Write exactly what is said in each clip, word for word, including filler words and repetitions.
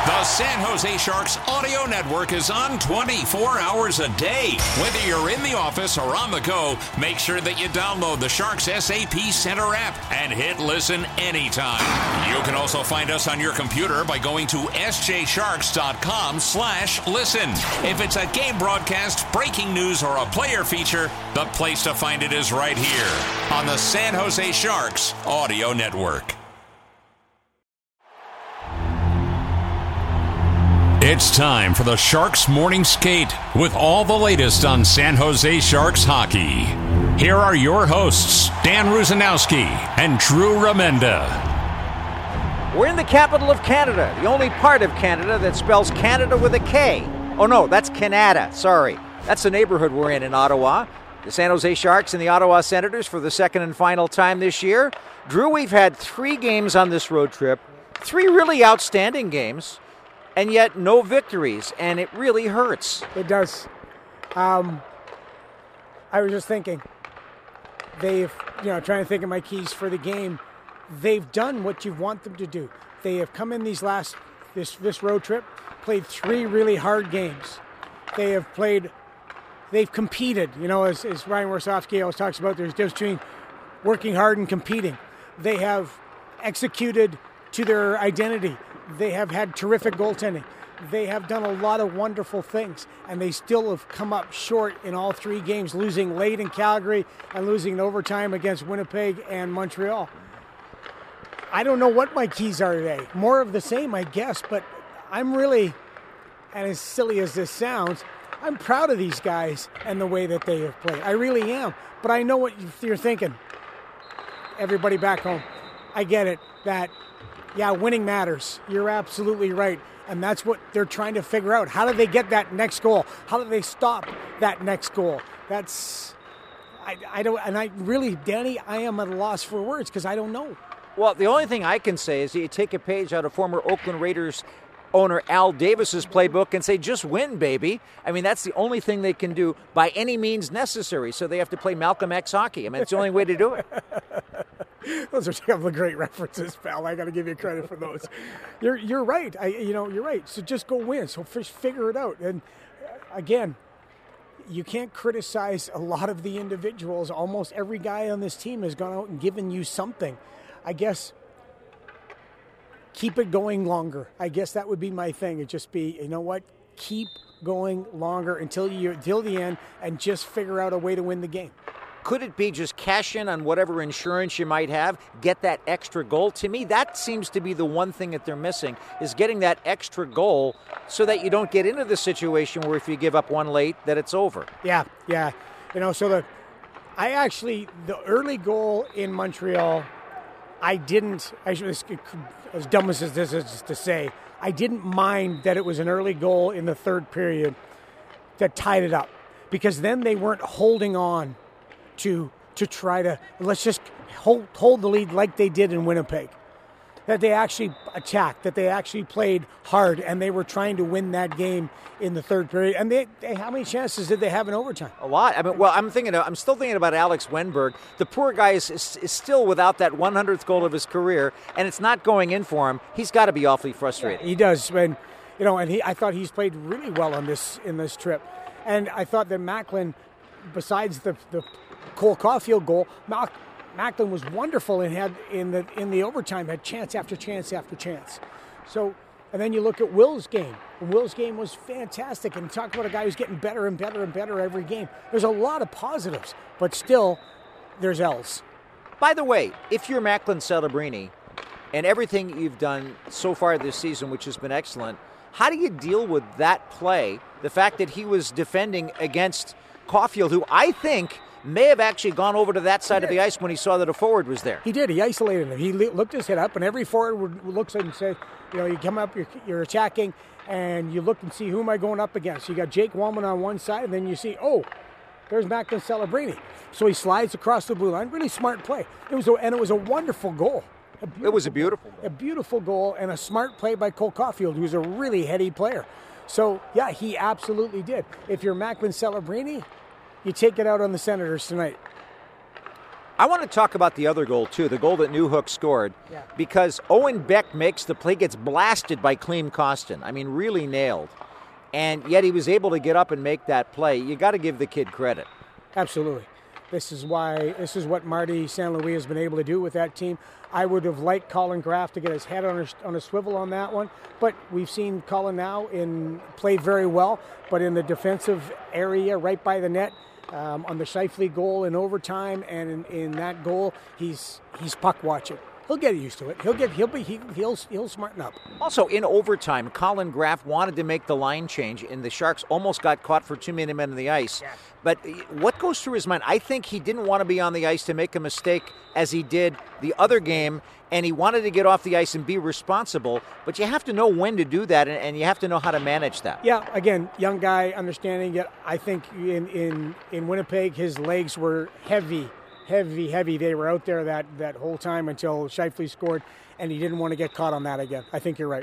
The San Jose Sharks audio network is on twenty-four hours a day. Whether you're in the office or on the go, make sure that you download the Sharks S A P Center app and hit listen anytime. You can also find us on your computer by going to s j sharks dot com slash listen. If it's a game broadcast, breaking news, or a player feature, the place to find it is right here on the San Jose Sharks audio network. It's time for the Sharks Morning Skate with all the latest on San Jose Sharks hockey. Here are your hosts, Dan Rusanowski and Drew Remenda. We're in the capital of Canada, the only part of Canada that spells Canada with a K. Oh no, that's Canada, sorry. That's the neighborhood we're in in Ottawa. The San Jose Sharks and the Ottawa Senators for the second and final time this year. Drew, we've had three games on this road trip, three really outstanding games, and yet no victories, and it really hurts. It does. Um, I was just thinking, they've, you know, trying to think of my keys for the game. They've done what you want them to do. They have come in these last, this this road trip, played three really hard games. They have played, they've competed. You know, as, as Ryan Warsofsky always talks about, there's a difference between working hard and competing. They have executed to their identity. They have had terrific goaltending. They have done a lot of wonderful things, and they still have come up short in all three games, losing late in Calgary and losing in overtime against Winnipeg and Montreal. I don't know what my keys are today. More of the same, I guess, but I'm really, and as silly as this sounds, I'm proud of these guys and the way that they have played. I really am, but I know what you're thinking. Everybody back home, I get it, that yeah, winning matters. You're absolutely right. And that's what they're trying to figure out. How do they get that next goal? How do they stop that next goal? That's, I, I don't, and I really, Danny, I am at a loss for words because I don't know. Well, the only thing I can say is you take a page out of former Oakland Raiders owner Al Davis's playbook and say, just win, baby. I mean, that's the only thing they can do by any means necessary. So they have to play Malcolm X hockey. I mean, it's the only way to do it. Those are a couple of great references, pal. I got to give you credit for those. You're you're right. I you know you're right. So just go win. So just figure it out. And again, you can't criticize a lot of the individuals. Almost every guy on this team has gone out and given you something. I guess keep it going longer. I guess that would be my thing. It'd just be, you know what? Keep going longer until you until the end, and just figure out a way to win the game. Could it be just cash in on whatever insurance you might have, get that extra goal? To me, that seems to be the one thing that they're missing, is getting that extra goal so that you don't get into the situation where if you give up one late, that it's over. Yeah, yeah. You know, so the I actually, the early goal in Montreal, I didn't, actually, as dumb as this is to say, I didn't mind that it was an early goal in the third period that tied it up, because then they weren't holding on to to try to, let's just hold, hold the lead like they did in Winnipeg. That they actually attacked, that they actually played hard, and they were trying to win that game in the third period. And they, they how many chances did they have in overtime? A lot. I mean, well, I'm thinking, I'm still thinking about Alex Wenberg. The poor guy is, is, is still without that one hundredth goal of his career, and it's not going in for him. He's got to be awfully frustrated. Yeah, he does, and you know, and he, I thought he's played really well on this in this trip, and I thought that Macklin, besides the the Cole Caulfield goal, Mac, Macklin was wonderful and had in the in the overtime had chance after chance after chance. So, and then you look at Will's game. Will's game was fantastic, and talk about a guy who's getting better and better and better every game. There's a lot of positives, but still, there's L's. By the way, if you're Macklin Celebrini and everything you've done so far this season, which has been excellent, how do you deal with that play? The fact that he was defending against Caulfield, who I think may have actually gone over to that side of the ice when he saw that a forward was there. He did. He isolated him. He looked his head up, and every forward would looks at him and said, you know, you come up, you're, you're attacking, and you look and see, who am I going up against? You got Jake Wallman on one side, and then you see, oh, there's Macklin Celebrini. So he slides across the blue line. Really smart play. It was a, and it was a wonderful goal. A it was a beautiful goal. A beautiful goal, and a smart play by Cole Caulfield, who's a really heady player. So, yeah, he absolutely did. If you're Macklin Celebrini, you take it out on the Senators tonight. I want to talk about the other goal, too, the goal that Newhook scored, Yeah. because Owen Beck makes the play, gets blasted by Clem Costin. I mean, really nailed. And yet he was able to get up and make that play. You got to give the kid credit. Absolutely. This is why, this is what Marty Saint Louis has been able to do with that team. I would have liked Colin Graff to get his head on a, on a swivel on that one, but we've seen Colin now in play very well, but in the defensive area right by the net, um, on the Scheifele goal in overtime, and in, in that goal, he's he's puck watching. He'll get used to it. He'll get he'll be he, he'll he'll smarten up. Also, in overtime, Colin Graff wanted to make the line change, and the Sharks almost got caught for too many men on the ice. Yes. But what goes through his mind? I think he didn't want to be on the ice to make a mistake as he did the other game, and he wanted to get off the ice and be responsible. But you have to know when to do that, and, and you have to know how to manage that. Yeah, again, young guy, understanding it. I think in in in Winnipeg, his legs were heavy. Heavy, heavy. They were out there that, that whole time until Scheifele scored, and he didn't want to get caught on that again. I think you're right.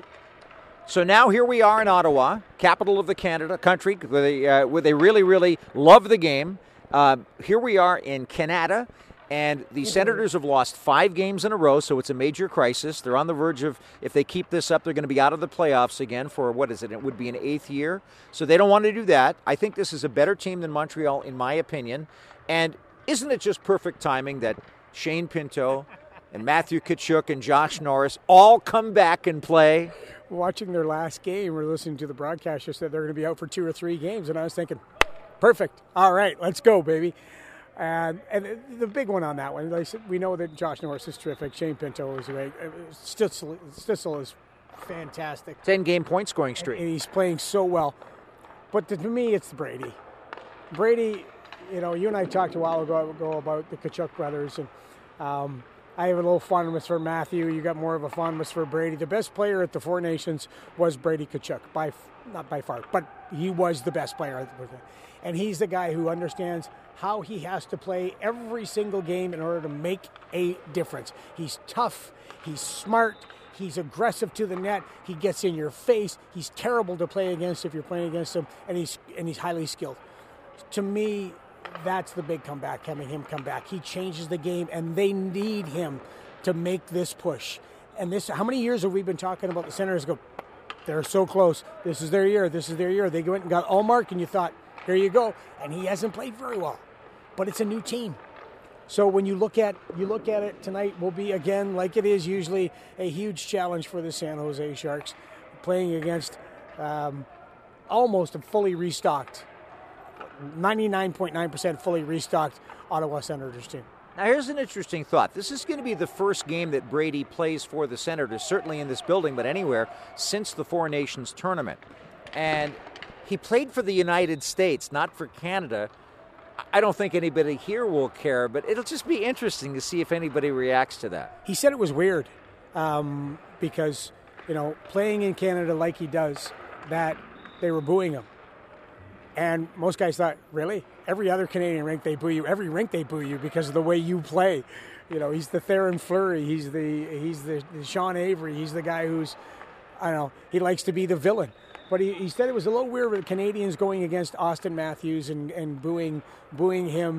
So now here we are in Ottawa, capital of the Canada country, where they, uh, where they really, really love the game. Uh, here we are in Canada, and the Senators have lost five games in a row, so it's a major crisis. They're on the verge of, if they keep this up, they're going to be out of the playoffs again for, what is it, it would be an eighth year. So they don't want to do that. I think this is a better team than Montreal, in my opinion. And isn't it just perfect timing that Shane Pinto and Matthew Tkachuk and Josh Norris all come back and play? Watching their last game, we're listening to the broadcaster said they're going to be out for two or three games, and I was thinking, perfect. All right, let's go, baby. And and the big one on that one, like I said, we know that Josh Norris is terrific. Shane Pinto is great. Stitzel, Stitzel is fantastic. ten-game point scoring streak. And he's playing so well. But to me, it's Brady. Brady, you know, you and I talked a while ago, ago about the Tkachuk brothers, and um, I have a little fondness for Matthew. You got more of a fondness for Brady. The best player at the Four Nations was Brady Tkachuk, by not by far, but he was the best player. And he's the guy who understands how he has to play every single game in order to make a difference. He's tough. He's smart. He's aggressive to the net. He gets in your face. He's terrible to play against if you're playing against him, and he's and he's highly skilled. To me, that's the big comeback, having him come back. He changes the game, and they need him to make this push. And this, how many years have we been talking about the Senators go, they're so close. This is their year. This is their year. They went and got Ullmark, and you thought, here you go. And he hasn't played very well. But it's a new team. So when you look at you look at it tonight, will be, again, like it is usually, a huge challenge for the San Jose Sharks, playing against um, almost a fully restocked, ninety-nine point nine percent fully restocked Ottawa Senators team. Now, here's an interesting thought. This is going to be the first game that Brady plays for the Senators, certainly in this building, but anywhere, since the Four Nations tournament. And he played for the United States, not for Canada. I don't think anybody here will care, but it'll just be interesting to see if anybody reacts to that. He said it was weird um, because, you know, playing in Canada like he does, that they were booing him. And most guys thought, really? Every other Canadian rink, they boo you. Every rink, they boo you because of the way you play. You know, he's the Theoren Fleury. He's the he's the, the Sean Avery. He's the guy who's, I don't know, he likes to be the villain. But he, he said it was a little weird with Canadians going against Austin Matthews and, and booing booing him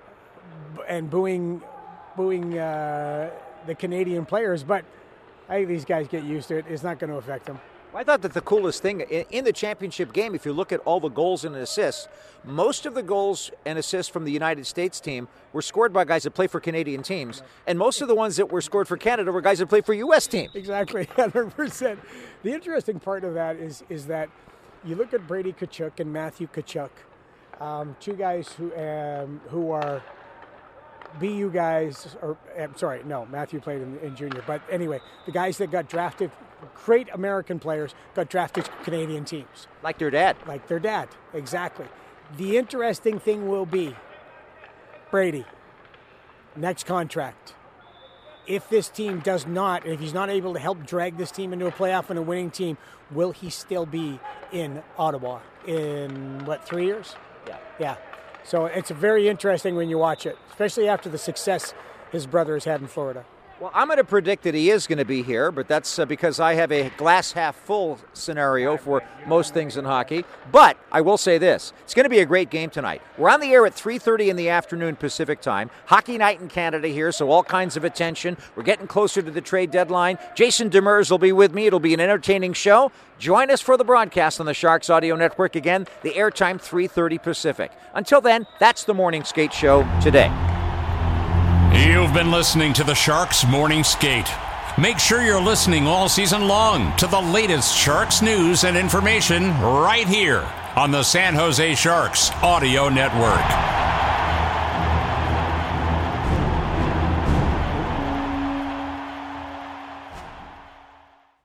and booing booing uh, the Canadian players. But I think these guys get used to it. It's not going to affect them. I thought that the coolest thing in the championship game, if you look at all the goals and assists, most of the goals and assists from the United States team were scored by guys that play for Canadian teams, and most of the ones that were scored for Canada were guys that play for U S teams. Exactly, one hundred percent. The interesting part of that is is that you look at Brady Tkachuk and Matthew Tkachuk, um, two guys who um, who are B U guys, or I'm sorry, no, Matthew played in, in junior, but anyway, the guys that got drafted, great American players, got drafted to Canadian teams. Like their dad. Like their dad, exactly. The interesting thing will be, Brady, next contract. If this team does not, if he's not able to help drag this team into a playoff and a winning team, will he still be in Ottawa in, what, three years? Yeah. Yeah. So it's very interesting when you watch it, especially after the success his brother has had in Florida. Well, I'm going to predict that he is going to be here, but that's uh, because I have a glass half full scenario for most things in hockey. But I will say this, it's going to be a great game tonight. We're on the air at three thirty in the afternoon Pacific time. Hockey night in Canada here, so all kinds of attention. We're getting closer to the trade deadline. Jason Demers will be with me. It'll be an entertaining show. Join us for the broadcast on the Sharks Audio Network. Again, the airtime three thirty Pacific. Until then, that's the Morning Skate Show today. You've been listening to the Sharks Morning Skate. Make sure you're listening all season long to the latest Sharks news and information right here on the San Jose Sharks Audio Network.